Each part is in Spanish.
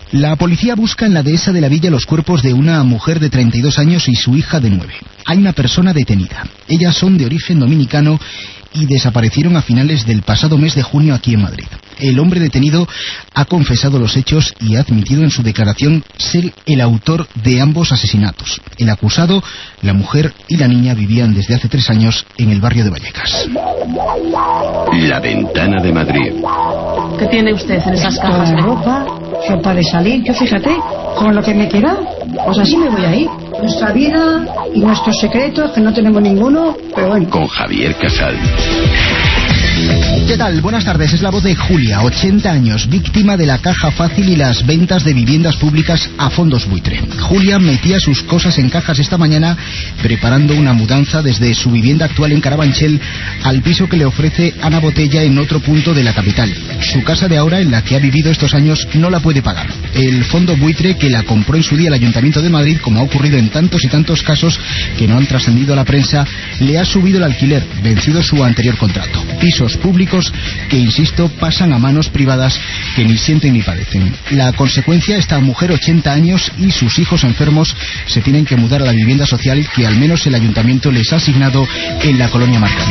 La policía busca en la dehesa de la Villa los cuerpos de una mujer de 32 años y su hija de 9. Hay una persona detenida. Ellas son de origen dominicano y desaparecieron a finales del pasado mes de junio aquí en Madrid. El hombre detenido ha confesado los hechos y ha admitido en su declaración ser el autor de ambos asesinatos. El acusado, la mujer y la niña vivían desde hace 3 años en el barrio de Vallecas. La Ventana de Madrid. ¿Qué tiene usted en esas cajas? Ropa, ropa de salir. Yo fíjate, con lo que me queda, pues así me voy a ir. Nuestra vida y nuestros secretos, que no tenemos ninguno, pero bueno. Con Javier Casal. ¿Qué tal? Buenas tardes, es la voz de Julia, 80 años, víctima de la caja fácil y las ventas de viviendas públicas a fondos buitre. Julia metía sus cosas en cajas esta mañana preparando una mudanza desde su vivienda actual en Carabanchel al piso que le ofrece Ana Botella en otro punto de la capital. Su casa de ahora, en la que ha vivido estos años, no la puede pagar. El fondo buitre que la compró en su día el Ayuntamiento de Madrid, como ha ocurrido en tantos y tantos casos que no han trascendido a la prensa, le ha subido el alquiler, vencido su anterior contrato. Pisos públicos que, insisto, pasan a manos privadas que ni sienten ni padecen. La consecuencia, esta mujer, 80 años, y sus hijos enfermos se tienen que mudar a la vivienda social que al menos el ayuntamiento les ha asignado en la colonia Marconi.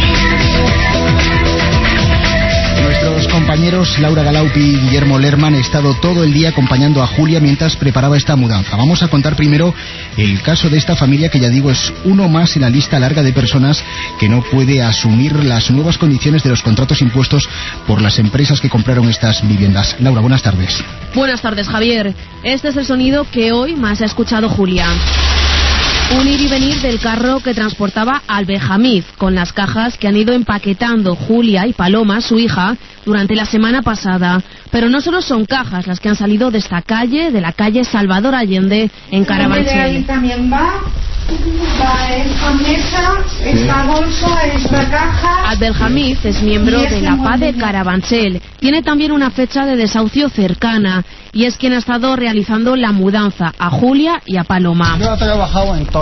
Nuestros compañeros Laura Galaupi y Guillermo Lerman han estado todo el día acompañando a Julia mientras preparaba esta mudanza. Vamos a contar primero el caso de esta familia que, ya digo, es uno más en la lista larga de personas que no puede asumir las nuevas condiciones de los contratos impuestos por las empresas que compraron estas viviendas. Laura, buenas tardes. Buenas tardes, Javier. Este es el sonido que hoy más ha escuchado Julia. Un ir y venir del carro que transportaba al Benjamín, con las cajas que han ido empaquetando Julia y Paloma, su hija, durante la semana pasada. Pero no solo son cajas las que han salido de esta calle, de la calle Salvador Allende, en Carabanchel. También va esta mesa, esta bolsa, esta caja. Abdelhamid es miembro de la PA de Carabanchel. Tiene también una fecha de desahucio cercana y es quien ha estado realizando la mudanza a Julia y a Paloma. Yo he trabajado en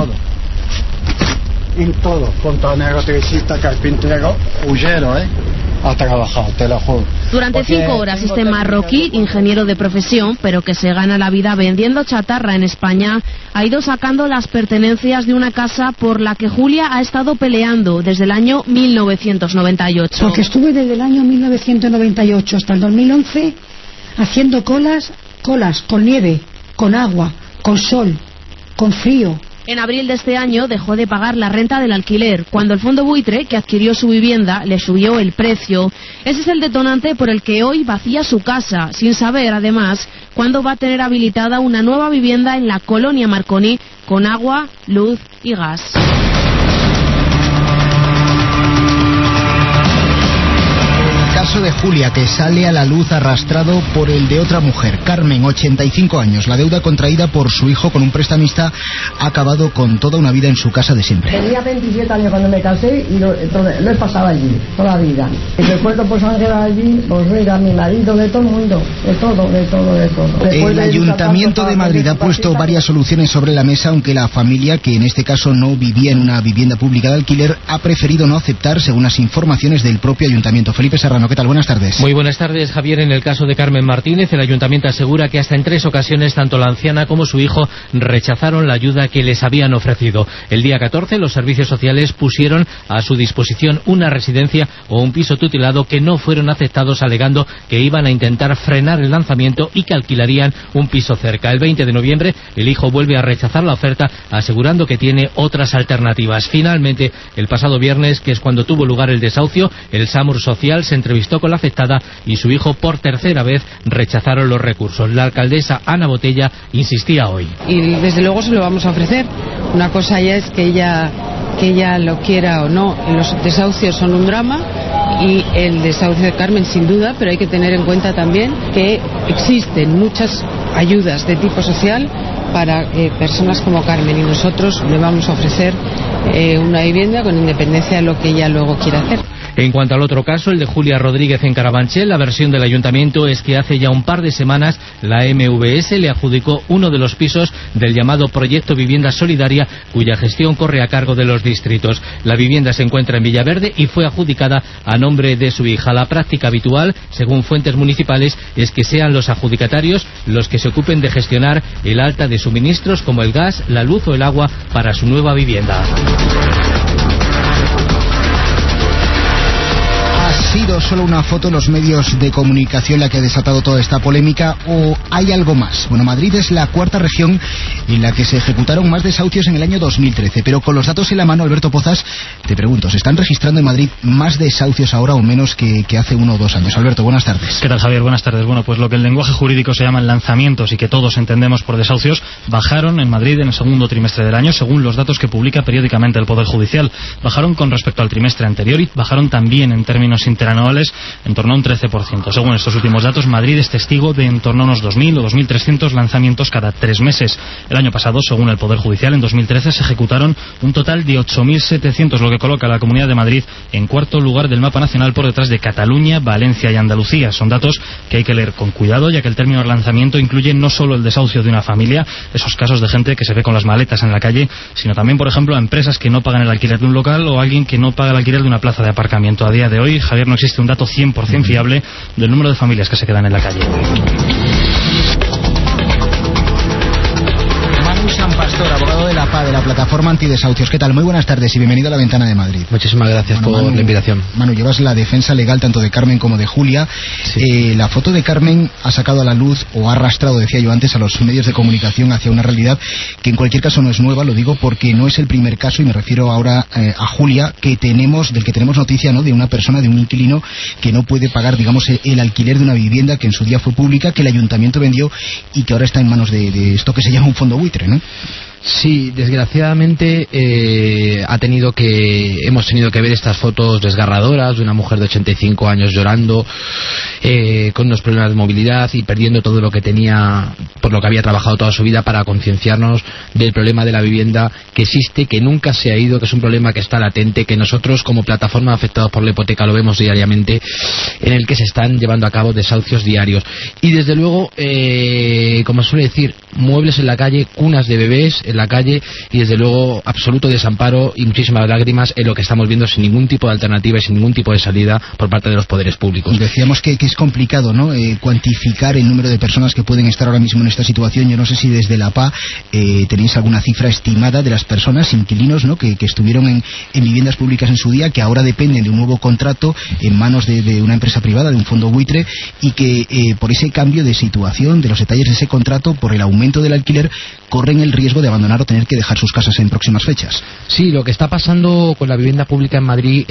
todo, fontanero, electricista, carpintero, hullero, ha trabajado, te lo juro. Durante 5 horas este marroquí, ingeniero de profesión, pero que se gana la vida vendiendo chatarra en España, ha ido sacando las pertenencias de una casa por la que Julia ha estado peleando desde el año 1998. Porque estuve desde el año 1998 hasta el 2011 haciendo colas con nieve, con agua, con sol, con frío. En abril de este año dejó de pagar la renta del alquiler, cuando el fondo buitre que adquirió su vivienda le subió el precio. Ese es el detonante por el que hoy vacía su casa, sin saber, además, cuándo va a tener habilitada una nueva vivienda en la colonia Marconi, con agua, luz y gas. El caso de Julia, que sale a la luz arrastrado por el de otra mujer, Carmen, 85 años. La deuda contraída por su hijo con un prestamista ha acabado con toda una vida en su casa de siempre. Tenía 27 años cuando me casé y lo he pasado allí, toda la vida. Y recuerdo pues Ángela allí, pues mira, mi marido, de todo el mundo, de todo. El Ayuntamiento de Madrid ha puesto varias soluciones sobre la mesa, aunque la familia, que en este caso no vivía en una vivienda pública de alquiler, ha preferido no aceptar, según las informaciones del propio Ayuntamiento. Felipe Serrano, ¿qué tal? Buenas tardes. Muy buenas tardes, Javier. En el caso de Carmen Martínez, el Ayuntamiento asegura que hasta en 3 ocasiones tanto la anciana como su hijo rechazaron la ayuda que les habían ofrecido. El día 14 los servicios sociales pusieron a su disposición una residencia o un piso tutelado que no fueron aceptados, alegando que iban a intentar frenar el lanzamiento y que alquilarían un piso cerca. El 20 de noviembre el hijo vuelve a rechazar la oferta, asegurando que tiene otras alternativas. Finalmente, el pasado viernes, que es cuando tuvo lugar el desahucio, el SAMUR social se entrevistó con la afectada y su hijo por tercera vez rechazaron los recursos. La alcaldesa Ana Botella insistía hoy. Y desde luego se lo vamos a ofrecer. Una cosa ya es que ella lo quiera o no. Los desahucios son un drama y el desahucio de Carmen sin duda, pero hay que tener en cuenta también que existen muchas ayudas de tipo social para personas como Carmen, y nosotros le vamos a ofrecer una vivienda con independencia de lo que ella luego quiera hacer. En cuanto al otro caso, el de Julia Rodríguez en Carabanchel, la versión del ayuntamiento es que hace ya un par de semanas la MVS le adjudicó uno de los pisos del llamado Proyecto Vivienda Solidaria, cuya gestión corre a cargo de los distritos. La vivienda se encuentra en Villaverde y fue adjudicada a nombre de su hija. La práctica habitual, según fuentes municipales, es que sean los adjudicatarios los que se ocupen de gestionar el alta de suministros como el gas, la luz o el agua para su nueva vivienda. ¿Ha sido solo una foto en los medios de comunicación la que ha desatado toda esta polémica o hay algo más? Bueno, Madrid es la cuarta región en la que se ejecutaron más desahucios en el año 2013, pero con los datos en la mano, Alberto Pozas, te pregunto, ¿se están registrando en Madrid más desahucios ahora o menos que hace 1 o 2 años? Alberto, buenas tardes. ¿Qué tal, Javier? Buenas tardes. Bueno, pues lo que en lenguaje jurídico se llaman lanzamientos y que todos entendemos por desahucios, bajaron en Madrid en el segundo trimestre del año, según los datos que publica periódicamente el Poder Judicial. Bajaron con respecto al trimestre anterior y bajaron también en términos interanuales en torno a un 13%. Según estos últimos datos, Madrid es testigo de en torno a unos 2.000 o 2.300 lanzamientos cada 3 meses. El año pasado, según el Poder Judicial, en 2013 se ejecutaron un total de 8.700, lo que coloca a la Comunidad de Madrid en cuarto lugar del mapa nacional por detrás de Cataluña, Valencia y Andalucía. Son datos que hay que leer con cuidado, ya que el término lanzamiento incluye no solo el desahucio de una familia, esos casos de gente que se ve con las maletas en la calle, sino también, por ejemplo, a empresas que no pagan el alquiler de un local o alguien que no paga el alquiler de una plaza de aparcamiento. A día de hoy, Javier, no existe un dato 100% fiable del número de familias que se quedan en la calle. San Pastor, abogado de la PA, de la Plataforma Antidesahucios. ¿Qué tal? Muy buenas tardes y bienvenido a La Ventana de Madrid. Muchísimas gracias por la invitación. Manu, llevas la defensa legal tanto de Carmen como de Julia. Sí. La foto de Carmen ha sacado a la luz, o ha arrastrado, decía yo antes, a los medios de comunicación hacia una realidad que en cualquier caso no es nueva, lo digo porque no es el primer caso, y me refiero ahora a Julia, del que tenemos noticia, ¿no?, de una persona, de un inquilino que no puede pagar, digamos, el alquiler de una vivienda que en su día fue pública, que el ayuntamiento vendió y que ahora está en manos de esto que se llama un fondo buitre, ¿no? Sí, desgraciadamente hemos tenido que ver estas fotos desgarradoras de una mujer de 85 años llorando, con unos problemas de movilidad y perdiendo todo lo que tenía, por lo que había trabajado toda su vida, para concienciarnos del problema de la vivienda que existe, que nunca se ha ido, que es un problema que está latente, que nosotros como plataforma afectados por la hipoteca lo vemos diariamente, en el que se están llevando a cabo desahucios diarios. Y desde luego, como se suele decir, muebles en la calle, cunas de bebés en la calle, y desde luego absoluto desamparo y muchísimas lágrimas en lo que estamos viendo, sin ningún tipo de alternativa y sin ningún tipo de salida por parte de los poderes públicos. Decíamos que es complicado, ¿no?, cuantificar el número de personas que pueden estar ahora mismo en esta situación. Yo no sé si desde la PA tenéis alguna cifra estimada de las personas, inquilinos, ¿no?, que estuvieron en viviendas públicas en su día, que ahora dependen de un nuevo contrato en manos de una empresa privada, de un fondo buitre, y que por ese cambio de situación, de los detalles de ese contrato, por el aumento del alquiler, corren el riesgo de abandonar o tener que dejar sus casas en próximas fechas. Sí, lo que está pasando con la vivienda pública en Madrid,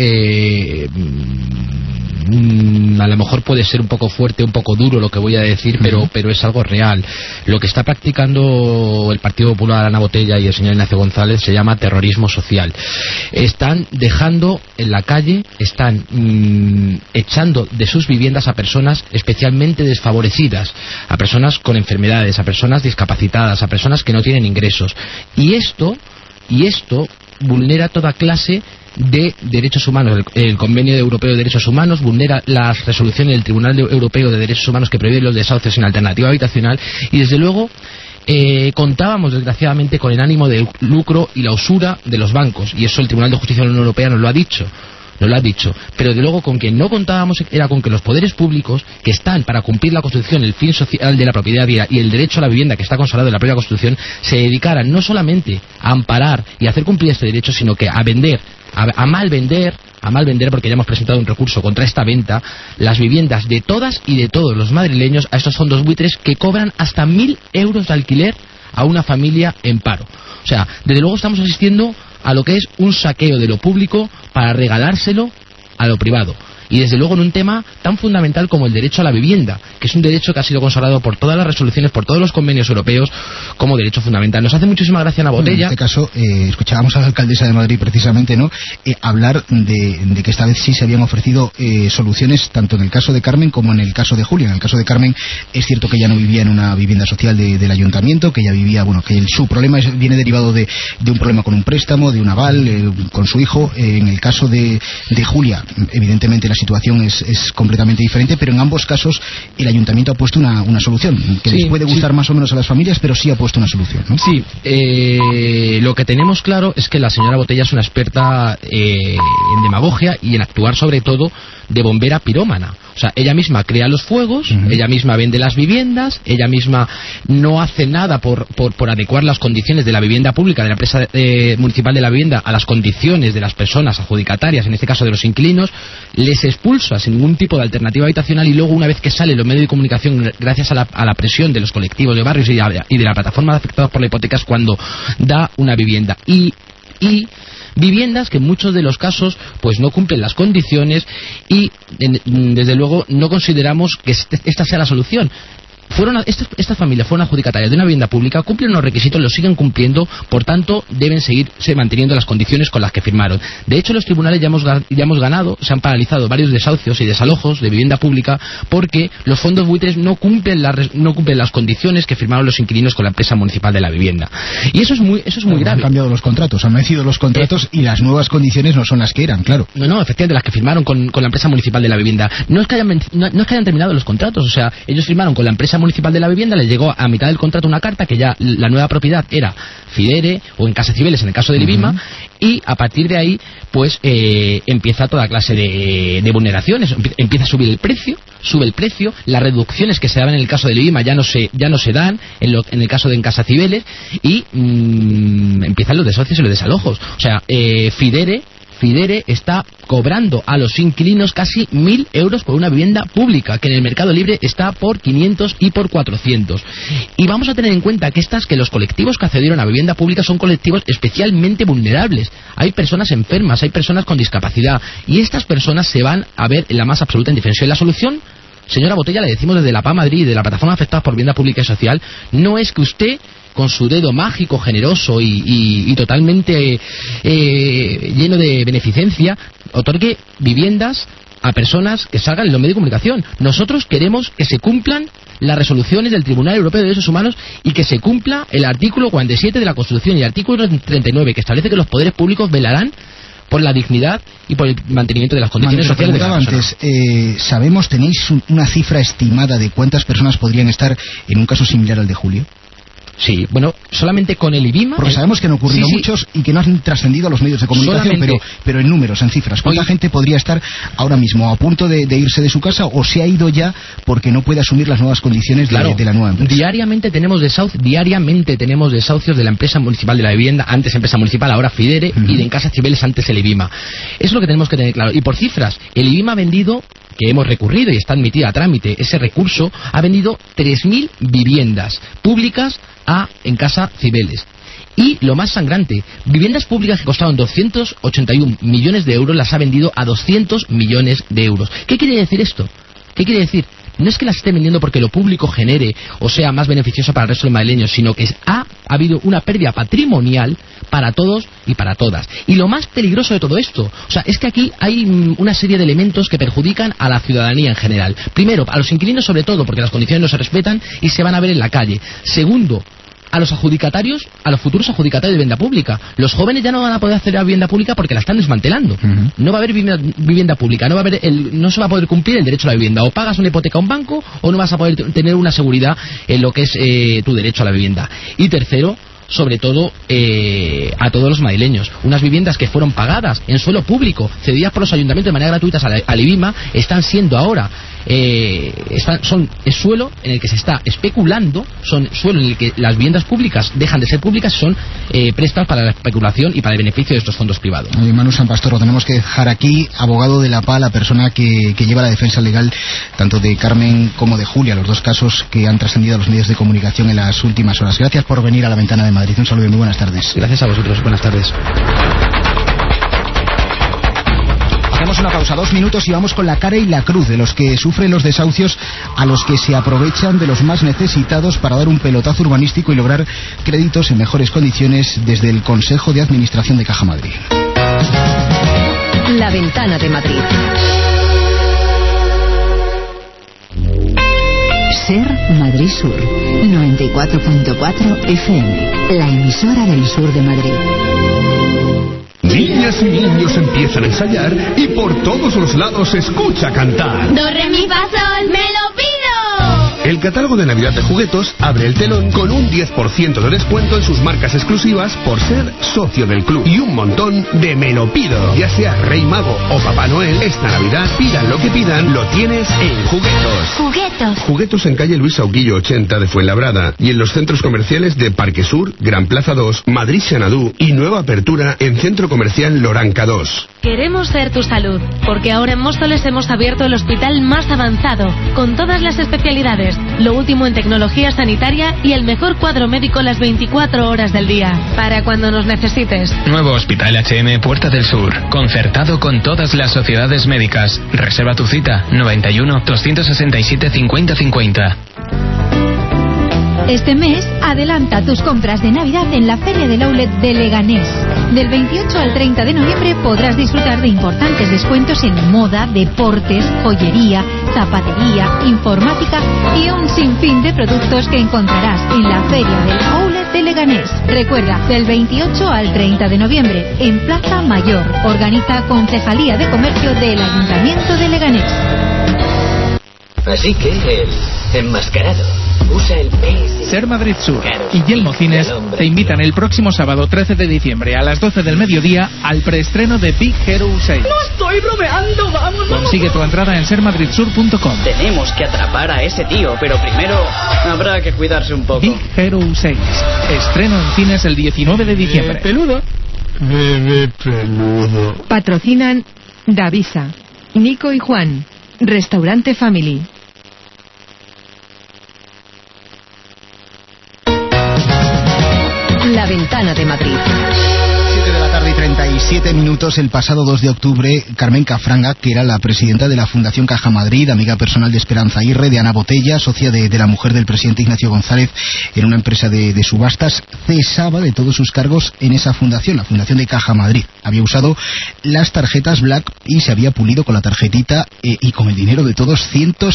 a lo mejor puede ser un poco fuerte, un poco duro lo que voy a decir, pero es algo real. Lo que está practicando el Partido Popular, Ana Botella y el señor Ignacio González, se llama terrorismo social. Están dejando en la calle, están echando de sus viviendas a personas especialmente desfavorecidas, a personas con enfermedades, a personas discapacitadas, a personas que no tienen ingresos. Y esto vulnera toda clase de derechos humanos. El Convenio Europeo de Derechos Humanos vulnera las resoluciones del Tribunal Europeo de Derechos Humanos que prevé los desahucios sin alternativa habitacional, y desde luego contábamos desgraciadamente con el ánimo de lucro y la usura de los bancos, y eso el Tribunal de Justicia de la Unión Europea nos lo ha dicho. Pero de luego con quien no contábamos era con que los poderes públicos, que están para cumplir la Constitución, el fin social de la propiedad y el derecho a la vivienda que está consagrado en la propia Constitución, se dedicaran no solamente a amparar y a hacer cumplir este derecho, sino que a vender, a mal vender, porque ya hemos presentado un recurso contra esta venta, las viviendas de todas y de todos los madrileños a estos fondos buitres que cobran hasta 1.000 euros de alquiler a una familia en paro. O sea, desde luego estamos asistiendo a lo que es un saqueo de lo público para regalárselo a lo privado. y desde luego en un tema tan fundamental como el derecho a la vivienda, que es un derecho que ha sido consagrado por todas las resoluciones, por todos los convenios europeos como derecho fundamental. Nos hace muchísima gracia Ana Botella. En este caso, escuchábamos a la alcaldesa de Madrid precisamente, ¿no? Hablar de que esta vez sí se habían ofrecido soluciones tanto en el caso de Carmen como en el caso de Julia. En el caso de Carmen es cierto que ella no vivía en una vivienda social del ayuntamiento, que ella vivía, bueno, que su problema viene derivado de un problema con un préstamo, de un aval, con su hijo. En el caso de Julia, evidentemente la situación es completamente diferente, pero en ambos casos el ayuntamiento ha puesto una solución, que les puede gustar más o menos a las familias, pero sí ha puesto una solución, ¿no? Sí, lo que tenemos claro es que la señora Botella es una experta en demagogia y en actuar sobre todo de bombera pirómana. O sea, ella misma crea los fuegos, ella misma vende las viviendas, ella misma no hace nada por adecuar las condiciones de la vivienda pública, de la empresa municipal de la vivienda, a las condiciones de las personas adjudicatarias, en este caso de los inquilinos, les expulsa sin ningún tipo de alternativa habitacional y luego, una vez que sale los medios de comunicación, gracias a la presión de los colectivos de barrios y de la plataforma de afectados por la hipoteca, es cuando da una vivienda. Y viviendas que en muchos de los casos pues no cumplen las condiciones y desde luego no consideramos que esta sea la solución. Estas familias fueron adjudicatarias de una vivienda pública, cumplen unos requisitos, los siguen cumpliendo, por tanto deben seguirse manteniendo las condiciones con las que firmaron. De hecho, los tribunales ya hemos ganado, se han paralizado varios desahucios y desalojos de vivienda pública porque los fondos buitres no cumplen las condiciones que firmaron los inquilinos con la empresa municipal de la vivienda. Y eso es muy grave. Han cambiado los contratos, han vencido los contratos y las nuevas condiciones no son las que eran, claro. No, efectivamente, las que firmaron con la empresa municipal de la vivienda. No es que hayan terminado los contratos, o sea, ellos firmaron con la empresa municipal de la vivienda, les llegó a mitad del contrato una carta que ya la nueva propiedad era Fidere o en Casa Cibeles en el caso de Libima, y a partir de ahí pues empieza toda clase de vulneraciones, empieza a subir el precio, sube el precio, las reducciones que se daban en el caso de Libima ya no se dan en el caso de en Casa Cibeles y empiezan los desahucios y los desalojos. O sea, Fidere está cobrando a los inquilinos casi 1.000 euros por una vivienda pública, que en el mercado libre está por 500 y por 400. Y vamos a tener en cuenta que los colectivos que accedieron a vivienda pública son colectivos especialmente vulnerables. Hay personas enfermas, hay personas con discapacidad, y estas personas se van a ver en la más absoluta indefensión. La solución, señora Botella, le decimos desde la PA Madrid y de la Plataforma Afectados por Vivienda Pública y Social, no es que usted, con su dedo mágico, generoso y totalmente lleno de beneficencia, otorgue viviendas a personas que salgan en los medios de comunicación. Nosotros queremos que se cumplan las resoluciones del Tribunal Europeo de Derechos Humanos y que se cumpla el artículo 47 de la Constitución y el artículo 39, que establece que los poderes públicos velarán por la dignidad y por el mantenimiento de las condiciones sociales de la persona. ¿Sabemos, tenéis una cifra estimada de cuántas personas podrían estar en un caso similar al de Julio? Sí, bueno, solamente con el IBIMA... Porque sabemos que han ocurrido muchos y que no han trascendido a los medios de comunicación, pero en números, en cifras. ¿Cuánta gente podría estar ahora mismo a punto de irse de su casa o se ha ido ya porque no puede asumir las nuevas condiciones de la nueva empresa? Diariamente tenemos desahucios de la empresa municipal de la vivienda, antes empresa municipal, ahora Fidere, y de en Casa Cibeles, antes el IBIMA. Eso es lo que tenemos que tener claro. Y por cifras, el IBIMA ha vendido, que hemos recurrido y está admitida a trámite ese recurso, ha vendido 3.000 viviendas públicas en Casa Cibeles. Y lo más sangrante, viviendas públicas que costaban 281 millones de euros las ha vendido a 200 millones de euros. ¿Qué quiere decir esto? ¿Qué quiere decir? No es que las esté vendiendo porque lo público genere o sea más beneficioso para el resto de los madrileños, sino que ha habido una pérdida patrimonial para todos y para todas. Y lo más peligroso de todo esto, o sea, es que aquí hay una serie de elementos que perjudican a la ciudadanía en general. Primero, a los inquilinos sobre todo, porque las condiciones no se respetan y se van a ver en la calle. Segundo, a los adjudicatarios, a los futuros adjudicatarios de vivienda pública. Los jóvenes ya no van a poder acceder a vivienda pública porque la están desmantelando. No va a haber vivienda pública, no se va a poder cumplir el derecho a la vivienda. O pagas una hipoteca a un banco o no vas a poder tener una seguridad en lo que es tu derecho a la vivienda. Y tercero, sobre todo a todos los madrileños. Unas viviendas que fueron pagadas en suelo público, cedidas por los ayuntamientos de manera gratuita al IBIMA, están siendo ahora son suelo en el que se está especulando, son suelo en el que las viviendas públicas dejan de ser públicas, son prestadas para la especulación y para el beneficio de estos fondos privados. Manu San Pastor, lo tenemos que dejar aquí, abogado de la PA, la persona que lleva la defensa legal tanto de Carmen como de Julia, los dos casos que han trascendido a los medios de comunicación en las últimas horas. Gracias por venir a La Ventana de Madrid. Un saludo y muy buenas tardes. Gracias a vosotros. Buenas tardes. Hacemos una pausa, 2 minutos, y vamos con la cara y la cruz de los que sufren los desahucios, a los que se aprovechan de los más necesitados para dar un pelotazo urbanístico y lograr créditos en mejores condiciones desde el Consejo de Administración de Caja Madrid. La Ventana de Madrid. Ser Madrid Sur, 94.4 FM, la emisora del sur de Madrid. Niñas y niños empiezan a ensayar y por todos los lados se escucha cantar. Do, re, mi, fa, sol, me lo pido. El catálogo de Navidad de Juguetos abre el telón con un 10% de descuento en sus marcas exclusivas por ser socio del club. Y un montón de me lo pido. Ya sea Rey Mago o Papá Noel, esta Navidad, pidan lo que pidan, lo tienes en Juguetos. Juguetos. Juguetos en calle Luis Auguillo 80 de Fuenlabrada y en los centros comerciales de Parque Sur, Gran Plaza 2, Madrid Xanadú y nueva apertura en Centro Comercial Loranca 2. Queremos ser tu salud, porque ahora en Móstoles hemos abierto el hospital más avanzado, con todas las especialidades, lo último en tecnología sanitaria y el mejor cuadro médico las 24 horas del día, para cuando nos necesites. Nuevo Hospital HM Puerta del Sur, concertado con todas las sociedades médicas. Reserva tu cita, 91 267 50 50. Este mes, adelanta tus compras de Navidad en la Feria del Outlet de Leganés. Del 28 al 30 de noviembre podrás disfrutar de importantes descuentos en moda, deportes, joyería, zapatería, informática y un sinfín de productos que encontrarás en la Feria del Outlet de Leganés. Recuerda, del 28 al 30 de noviembre, en Plaza Mayor. Organiza Concejalía de Comercio del Ayuntamiento de Leganés. Así que el enmascarado usa el PS. Ser Madrid Sur y Yelmo Cines te invitan el próximo sábado 13 de diciembre a las 12 del mediodía al preestreno de Big Hero 6. ¡No estoy bromeando! ¡Vamos! Consigue tu entrada en sermadridsur.com. Tenemos que atrapar a ese tío, pero primero habrá que cuidarse un poco. Big Hero 6. Estreno en cines el 19 de diciembre. Peludo. Bebé peludo. Patrocinan Davisa, Nico y Juan, Restaurante Family. La Ventana de Madrid. 7 de la tarde y 37 minutos. El pasado 2 de octubre, Carmen Cafranga, que era la presidenta de la Fundación Caja Madrid, amiga personal de Esperanza Aguirre, de Ana Botella, socia de la mujer del presidente Ignacio González en una empresa de subastas, cesaba de todos sus cargos en esa fundación, la Fundación de Caja Madrid. Había usado las tarjetas Black y se había pulido con la tarjetita y con el dinero de todos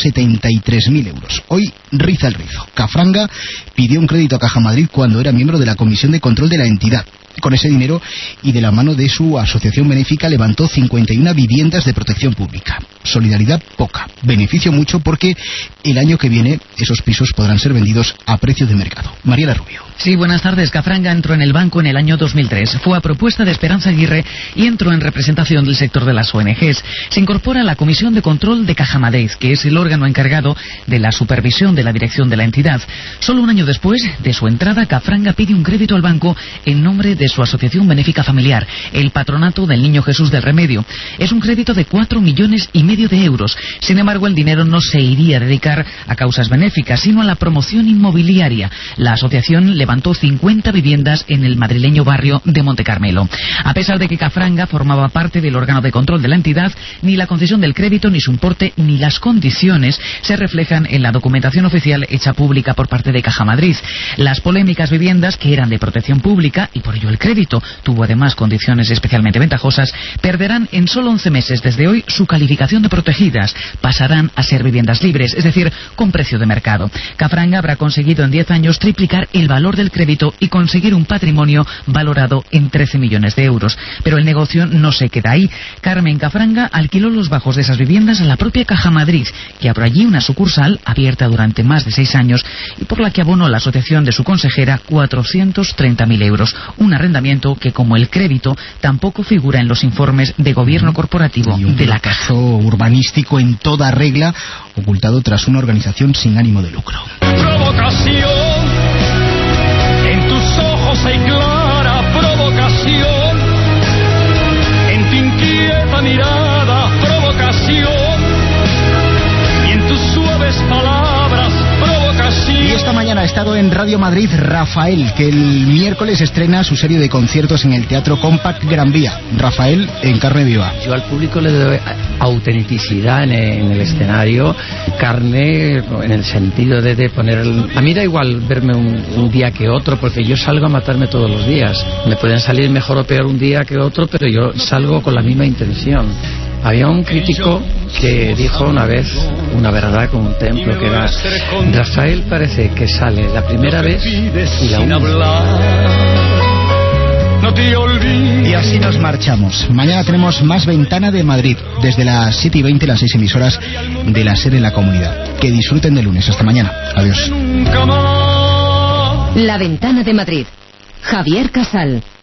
173.000 euros. Hoy riza el rizo. Cafranga pidió un crédito a Caja Madrid cuando era miembro de la Comisión de Control de la entidad. Con ese dinero y de la mano de su asociación benéfica levantó 51 viviendas de protección pública. Solidaridad poca, beneficio mucho, porque el año que viene esos pisos podrán ser vendidos a precio de mercado. Mariela Rubio. Sí, buenas tardes. Cafranga entró en el banco en el año 2003. Fue a propuesta de Esperanza Aguirre y entró en representación del sector de las ONGs. Se incorpora a la Comisión de Control de Caja Madrid, que es el órgano encargado de la supervisión de la dirección de la entidad. Solo un año después de su entrada, Cafranga pide un crédito al banco en nombre de su asociación benéfica familiar, el Patronato del Niño Jesús del Remedio. Es un crédito de 4,5 millones de euros. Sin embargo, el dinero no se iría a dedicar a causas benéficas, sino a la promoción inmobiliaria. La asociación levantó 50 viviendas en el madrileño barrio de Montecarmelo. A pesar de que Cafranga formaba parte del órgano de control de la entidad, ni la concesión del crédito, ni su importe, ni las condiciones se reflejan en la documentación oficial hecha pública por parte de Caja Madrid. Las polémicas viviendas, que eran de protección pública y por ello el crédito tuvo además condiciones especialmente ventajosas, perderán en solo 11 meses desde hoy su calificación de protegidas. Pasarán a ser viviendas libres, es decir, con precio de mercado. Cafranga habrá conseguido en 10 años triplicar el valor del crédito y conseguir un patrimonio valorado en 13 millones de euros. Pero el negocio no se queda ahí. Carmen Cafranga alquiló los bajos de esas viviendas a la propia Caja Madrid, que abrió allí una sucursal abierta durante más de 6 años y por la que abonó la asociación de su consejera 430.000 euros. Un arrendamiento que, como el crédito, tampoco figura en los informes de gobierno corporativo de la Caja. Urbanístico en toda regla, ocultado tras una organización sin ánimo de lucro. Provocación, en tus ojos hay clara provocación, en tu inquieta mirada provocación, y en tus suaves palabras provocación. Y esta mañana estado en Radio Madrid Rafael, que el miércoles estrena su serie de conciertos en el Teatro Compact Gran Vía. Rafael en carne viva. Yo al público le doy autenticidad en el escenario, carne en el sentido de poner... A mí da igual verme un día que otro, porque yo salgo a matarme todos los días. Me pueden salir mejor o peor un día que otro, pero yo salgo con la misma intención. Había un crítico que dijo una vez una verdad con un templo, que era: Rafael parece que sale la primera vez y la última. Y así nos marchamos. Mañana tenemos más Ventana de Madrid, desde las 7:20, las 6 emisoras de la SER en la comunidad. Que disfruten de lunes. Hasta mañana. Adiós. La Ventana de Madrid. Javier Casal.